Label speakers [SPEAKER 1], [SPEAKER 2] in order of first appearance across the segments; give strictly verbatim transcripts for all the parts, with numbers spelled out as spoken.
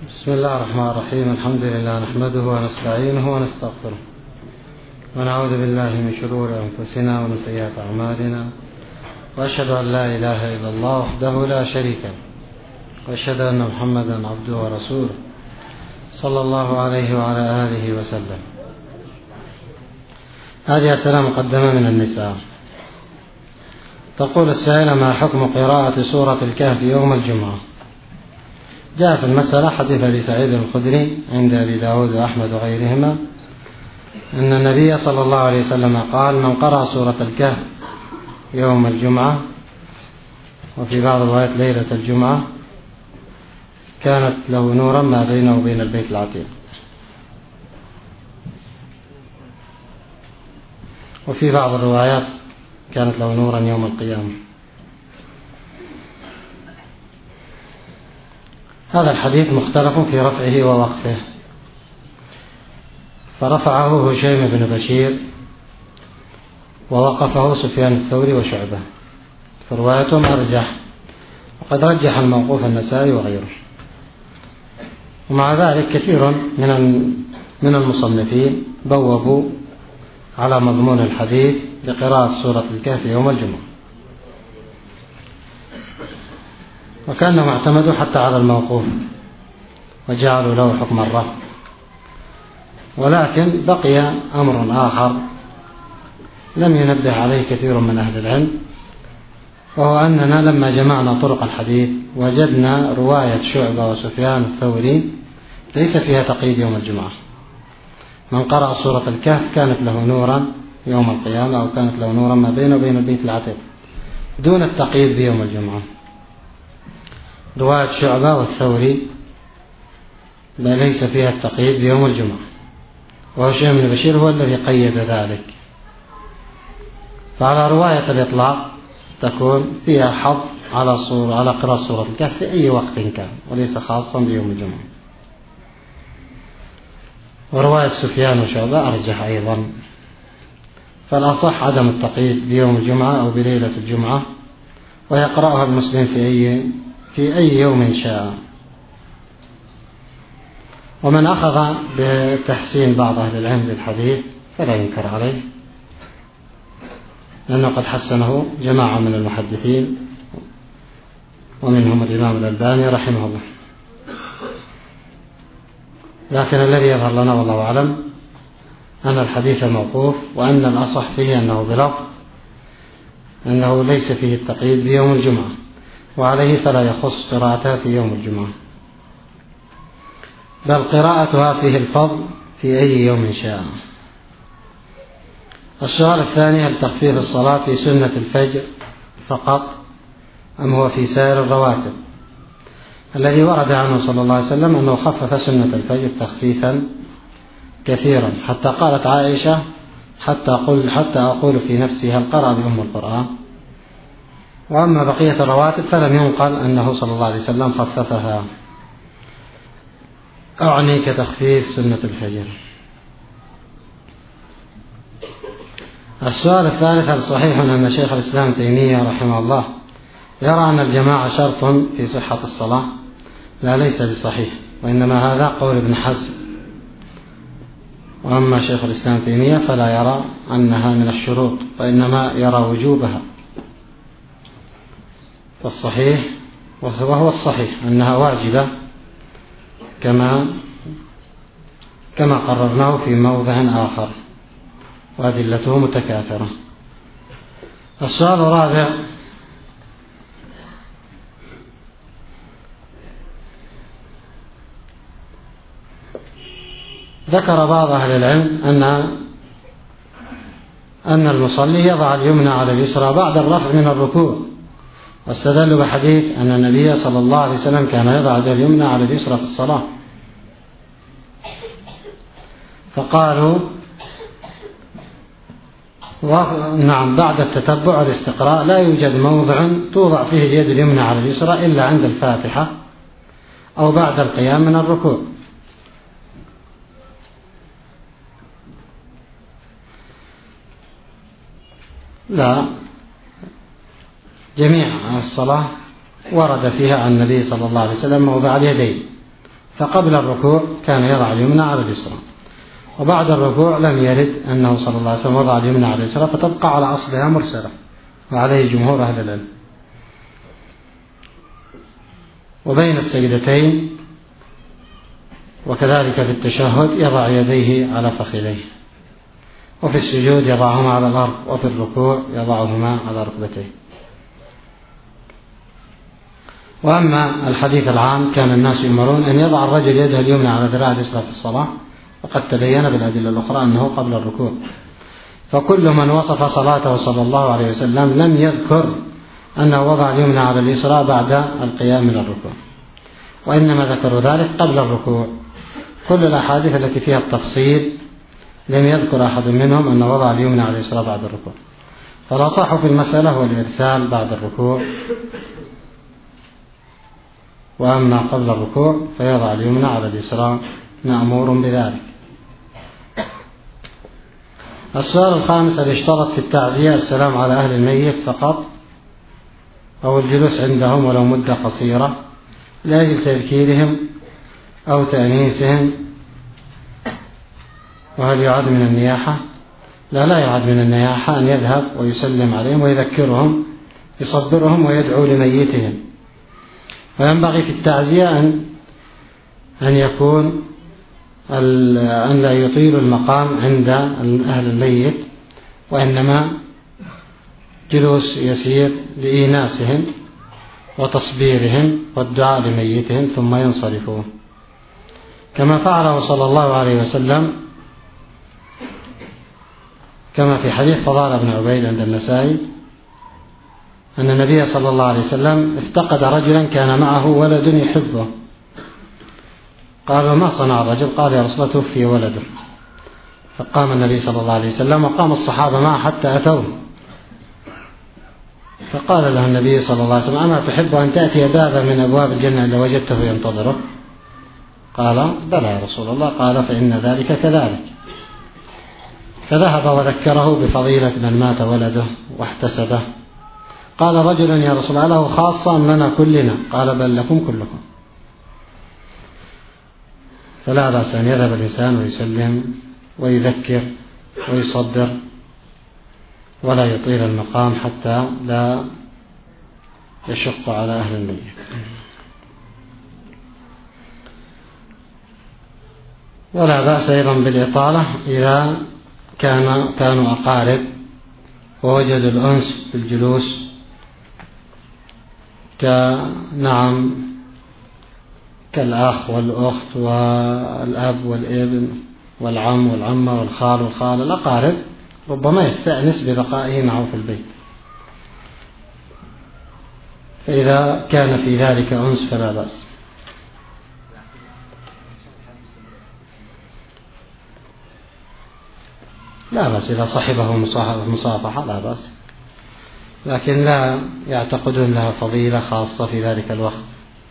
[SPEAKER 1] بسم الله الرحمن الرحيم. الحمد لله نحمده ونستعينه ونستغفره ونعوذ بالله من شرور أنفسنا ومن سيئات أعمالنا، وأشهد أن لا إله إلا الله وحده لا شريك له، وأشهد أن محمدا عبده ورسوله صلى الله عليه وعلى آله وسلم. هذه أسئلة مقدمة من النساء. تقول السائلة: ما حكم قراءة سورة الكهف يوم الجمعة؟ جاء في المسألة حديث أبي سعيد الخدري عند أبي داود وأحمد وغيرهما أن النبي صلى الله عليه وسلم قال: من قرأ سورة الكهف يوم الجمعة، وفي بعض الروايات ليلة الجمعة، كانت له نورا ما بينه وبين البيت العتيق. وفي بعض الروايات كانت له نورا يوم القيامة. هذا الحديث مختلف في رفعه ووقفه، فرفعه هشيم بن بشير ووقفه سفيان الثوري وشعبة، فروايتهم أرجح، وقد رجح الموقوف النسائي وغيره. ومع ذلك كثير من من المصنفين بوبوا على مضمون الحديث بقراءة سورة الكهف يوم الجمعة، وكانهم اعتمدوا حتى على الموقوف وجعلوا له حكم الرفع. ولكن بقي أمر آخر لم ينبه عليه كثير من أهل العلم، وهو أننا لما جمعنا طرق الحديث وجدنا رواية شعبة وسفيان الثوري ليس فيها تقييد يوم الجمعة. من قرأ سورة الكهف كانت له نورا يوم القيامة، أو كانت له نورا ما بينه وبين البيت العتيق، دون التقييد بيوم الجمعة. رواية شعبة والثوري لا ليس فيها التقييد بيوم الجمعة، وهشيم بن بشير هو الذي قيد ذلك. فعلى رواية الإطلاق تكون فيها حظ على صورة على قراءة سورة الكهف في أي وقت كان، وليس خاصا بيوم الجمعة. ورواية سفيان وشعبة أرجح أيضا، فالأصح عدم التقييد بيوم الجمعة أو بليلة الجمعة، ويقرأها المسلم في أي في أي يوم شاء. ومن أخذ بتحسين بعض أهل العلم للحديث فلا ينكر عليه، لأنه قد حسنه جماعة من المحدثين، ومنهم الإمام الألباني رحمه الله. لكن الذي يظهر لنا والله أعلم أن الحديث موقوف، وأن الأصح فيه أنه بلفظ أنه ليس فيه التقييد بيوم الجمعة، وعليه فلا يخص قراءتها في يوم الجمعة، بل قراءتها فيه الفضل في أي يوم شاء. السؤال الثاني: هل تخفيف الصلاة في سنة الفجر فقط أم هو في سائر الرواتب؟ الذي ورد عنه صلى الله عليه وسلم أنه خفف سنة الفجر تخفيفا كثيرا، حتى قالت عائشة: حتى أقول, حتى أقول في نفسي هل قرأ بأم القرآن. وأما بقية الرواتب فلم ينقل أنه صلى الله عليه وسلم خففها، أعني كتخفيف سنة الفجر. السؤال الثالث: هل صحيح أن شيخ الإسلام تيمية رحمه الله يرى أن الجماعة شرط في صحة الصلاة؟ لا، ليس بصحيح، وإنما هذا قول ابن حزم. وأما شيخ الإسلام تيمية فلا يرى أنها من الشروط، وإنما يرى وجوبها. فالصحيح وهو الصحيح أنها واجبة، كما كما قررناه في موضع آخر، وأدلته متكاثرة. السؤال الرابع: ذكر بعض أهل العلم أن أن المصلي يضع اليمنى على اليسرى بعد الرفع من الركوع، واستدلوا بحديث أن النبي صلى الله عليه وسلم كان يضع اليمنى على اليسرى في الصلاة، فقالوا نعم بعد التتبع والاستقراء لا يوجد موضع توضع فيه اليد اليمنى على اليسرى إلا عند الفاتحة أو بعد القيام من الركوع. لا، جميع الصلاة ورد فيها عن النبي صلى الله عليه وسلم موضع اليدين، فقبل الركوع كان يضع اليمنى على اليسرى، وبعد الركوع لم يرد أنه صلى الله عليه وسلم وضع اليمنى على اليسرى، فتبقى على أصلها مرسلة، وعليه جمهور أهل العلم. وبين السجدتين وكذلك في التشهد يضع يديه على فخذيه، وفي السجود يضعهما على الأرض، وفي الركوع يضعهما على ركبتيه. وأما الحديث العام كان الناس يؤمرون أن يضع الرجل يده اليمنى على ذراع اليسرى في الصلاة، وقد تبين بالأدلة الأخرى أنه قبل الركوع. فكل من وصف صلاته صلى الله عليه وسلم لم يذكر أنه وضع اليمنى على اليسرى بعد القيام من الركوع، وإنما ذكروا ذلك قبل الركوع. كل الأحاديث التي فيها التفصيل لم يذكر أحد منهم أنه وضع اليمنى على اليسرى بعد الركوع. فالأصح في المسألة هو الإرسال بعد الركوع، وأما قبل الركوع فيضع اليمنى على اليسرى مأمور بذلك. السؤال الخامس: هل يشترط في التعزية السلام على أهل الميت فقط أو الجلوس عندهم ولو مدة قصيرة لأجل تذكيرهم أو تأنيسهم؟ وهل يعد من النياحة؟ لا لا يعد من النياحة أن يذهب ويسلم عليهم ويذكرهم، يصبرهم ويدعو لميتهم. وينبغي في التعزية أن أن يكون أن لا يطيل المقام عند أهل الميت، وإنما جلوس يسير لإيناسهم وتصبيرهم والدعاء لميتهم ثم ينصرفون، كما فعله صلى الله عليه وسلم كما في حديث فضالة بن عبيد عند النسائي أن النبي صلى الله عليه وسلم افتقد رجلا كان معه ولد يحبه، قالوا: ما صنع الرجل؟ قال: يا رسول الله توفي ولده. فقام النبي صلى الله عليه وسلم وقام الصحابة معه حتى أتوه، فقال له النبي صلى الله عليه وسلم: أما تحب أن تأتي بابا من أبواب الجنة إلا وجدته ينتظرك؟ قال: بلى يا رسول الله. قال: فإن ذلك كذلك. فذهب وذكره بفضيلة من مات ولده واحتسبه. قال رجل: يا رسول الله له خاصة أم لنا كلنا؟ قال: بل لكم كلكم. فلا بأس أن يذهب الإنسان ويسلم ويذكر ويصدر ولا يطيل المقام حتى لا يشق على أهل الميت. ولا بأس أيضا بالإطالة إذا كان كانوا أقارب ووجدوا الأنس بالجلوس، كنعم كالأخ والأخت والأب والابن والعم والعمة والخال والخالة، الأقارب ربما يستأنس ببقائه معه في البيت، فإذا كان في ذلك أنس فلا بأس. لا بأس إذا صحبه مصافحة لا بأس، لكن لا يعتقدون لها فضيلة خاصة في ذلك الوقت.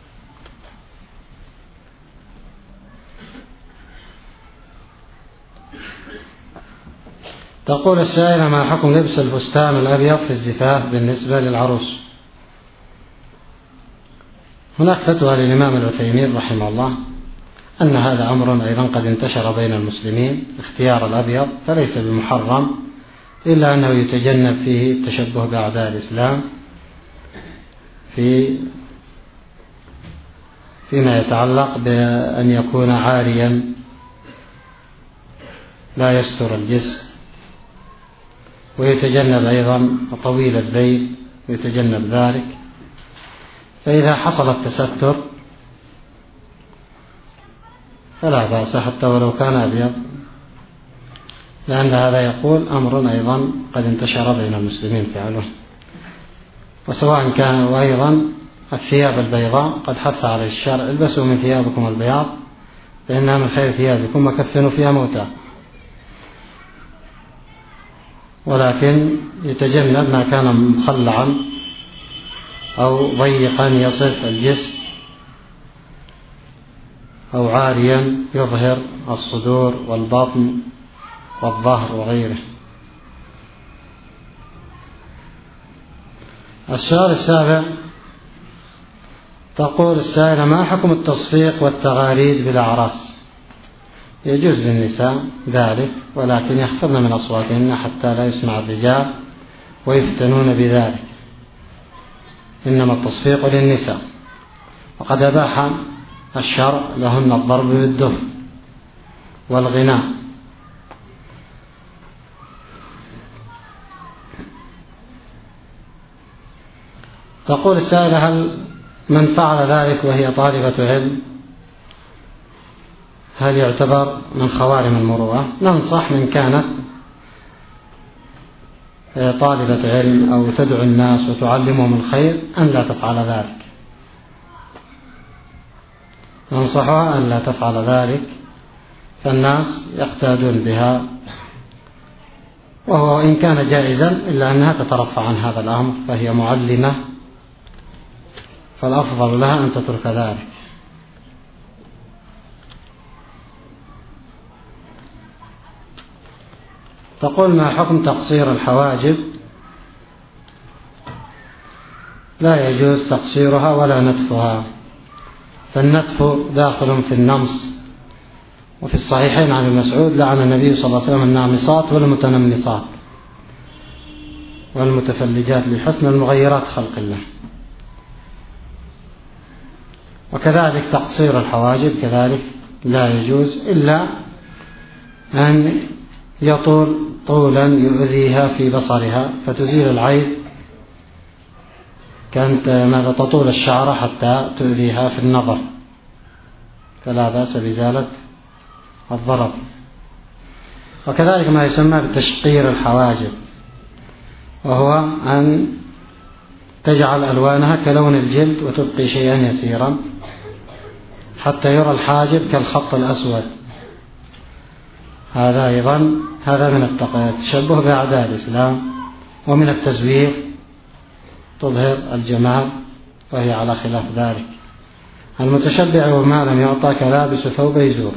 [SPEAKER 1] تقول السائلة: ما حكم لبس الفستان الأبيض في الزفاف بالنسبة للعروس؟ هناك فتوى للإمام العثيمين رحمه الله أن هذا أمر أيضا قد انتشر بين المسلمين، اختيار الأبيض، فليس بمحرم إلا أنه يتجنب فيه التشبه بأعداء الإسلام في فيما يتعلق بأن يكون عاريا لا يستر الجسم، ويتجنب أيضا طويل الذيل ويتجنب ذلك. فإذا حصل التستر فلا بأس حتى ولو كان أبيض، لأن هذا يقول أمر أيضا قد انتشر بين المسلمين فعله. وسواء كان وأيضا الثياب البيضاء قد حث عليه الشرع: البسوا من ثيابكم البياض فإنها من خير ثيابكم وكفنوا فيها موتى، ولكن يتجنب ما كان مخلعا أو ضيقا يصف الجسم أو عاريا يظهر الصدور والبطن والظهر وغيره. السؤال السابع: تقول السائلة: ما حكم التصفيق والتغاريد بالأعراس؟ يجوز للنساء ذلك، ولكن يخفضن من أصواتهن حتى لا يسمع الرجال ويفتنون بذلك. إنما التصفيق للنساء، وقد أباح الشرع لهن الضرب بالدف والغناء. تقول السائلة: هل من فعل ذلك وهي طالبة علم هل يعتبر من خوارم المروءة؟ ننصح من كانت طالبة علم أو تدعو الناس وتعلمهم الخير أن لا تفعل ذلك، ننصحها أن لا تفعل ذلك، فالناس يقتادون بها، وهو إن كان جائزا إلا أنها تترفع عن هذا الأمر، فهي معلمة، فالأفضل لها أن تترك ذلك. تقول: ما حكم تقصير الحواجب؟ لا يجوز تقصيرها ولا نتفها، فالنتف داخل في النمص، وفي الصحيحين عن ابن مسعود لعن النبي صلى الله عليه وسلم النامصات والمتنمصات والمتفلجات للحسن المغيرات خلق الله. وكذلك تقصير الحواجب كذلك لا يجوز إلا أن يطول طولا يؤذيها في بصرها فتزيل العيب، كانت ماذا تطول الشعر حتى تؤذيها في النظر، فلا بأس بإزالة الضرر. وكذلك ما يسمى بتشقير الحواجب، وهو أن تجعل ألوانها كلون الجلد وتبقي شيئا يسيرا حتى يرى الحاجب كالخط الأسود. هذا أيضا هذا من التشبه بأعداء الإسلام، ومن التزوير، تظهر الجمال وهي على خلاف ذلك. المتشبع وما لم يعطى كلابس ثوب يزور،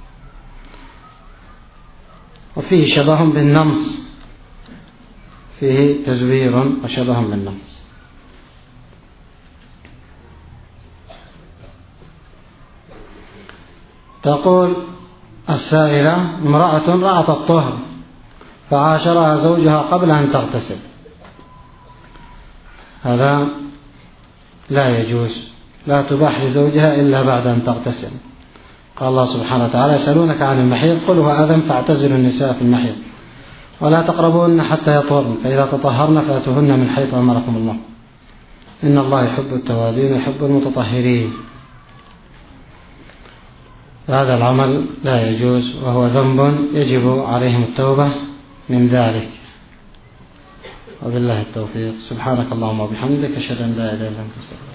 [SPEAKER 1] وفيه شبه بالنمص، فيه تزوير وشبه بالنمص. تقول السائلة: امرأة رأت الطهر فعاشرها زوجها قبل أن تغتسل، هذا لا يجوز، لا تباح لزوجها إلا بعد أن تغتسل. قال الله سبحانه وتعالى: يسألونك عن المحيض قل هو أذى فاعتزلوا النساء في المحيض ولا تقربوهن حتى يطهرن فإذا تطهرن فأتوهن من حيث أمركم الله إن الله يحب التوابين ويحب المتطهرين. هذا العمل لا يجوز، وهو ذنب يجب عليهم التوبة من ذلك. وبالله التوفيق. سبحانك اللهم وبحمدك، أشهد أن لا إله إلا أنت، أستغفرك.